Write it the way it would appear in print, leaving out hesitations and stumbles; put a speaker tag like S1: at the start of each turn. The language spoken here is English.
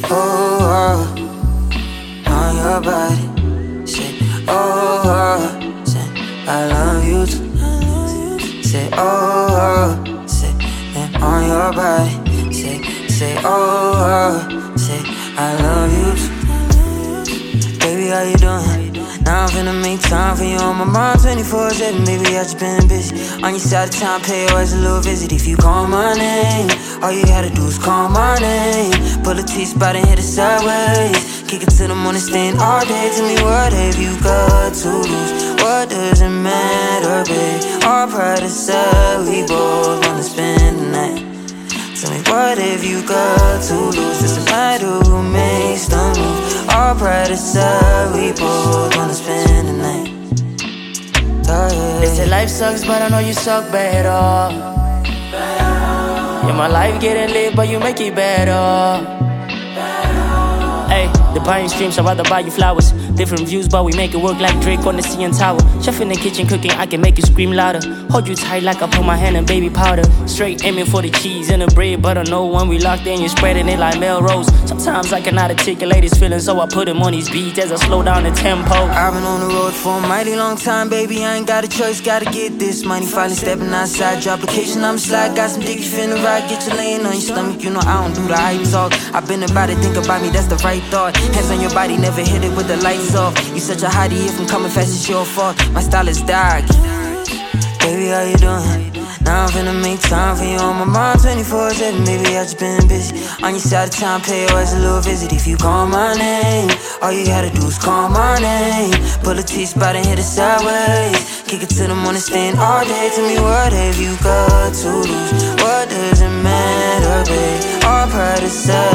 S1: oh, on your body. Say, oh, say, I love you too. Say, oh, say, and on your body. Say, oh, say, I love you too. Baby, how you doing? Now I'm finna make time for you on my mind 24/7. Baby, I just been busy. On your side of town, pay always a little visit. If you call my name, all you gotta do is call my name. Pull a T-spot and hit it sideways. Kick it to the morning, staying all day. Tell me what have you got to lose? What does it matter, babe? Our pride aside, we both wanna spend the night. Tell me what have you got to lose? Doesn't matter who makes the move. Our pride aside, we both wanna spend the night.
S2: They say life sucks, but I know you suck better. Yeah, my life getting lit, but you make it better. Hey, the buying streams, I'd rather buy you flowers. Different views, but we make it work like Drake on the CN Tower. Chef in the kitchen cooking, I can make you scream louder. Hold you tight like I put my hand in baby powder. Straight aiming for the cheese and the bread, but I know when we locked in, you're spreading it like Melrose. Sometimes I cannot articulate his feelings, so I put him on these beats as I slow down the tempo.
S1: I've been on the road for a mighty long time, baby. I ain't got a choice, gotta get this money. Finally stepping outside, your application, I'm slide. Got some dick, you finna ride, get you laying on your stomach. You know I don't do the hype talk. I've been about it, think about me, that's the right thought. Hands on your body, never hit it with the lights off. You such a hottie, if I'm coming fast, it's your fault. My style is dark. Baby, how you doing? Now I'm finna make time for you on my mind 24/7. Baby, I just been busy. On your side of town, pay always a little visit. If you call my name, all you gotta do is call my name. Pull a T-spot and hit it sideways. Kick it to the morning, staying all day. Tell me what have you got to lose? What does it matter, babe? Our pride aside,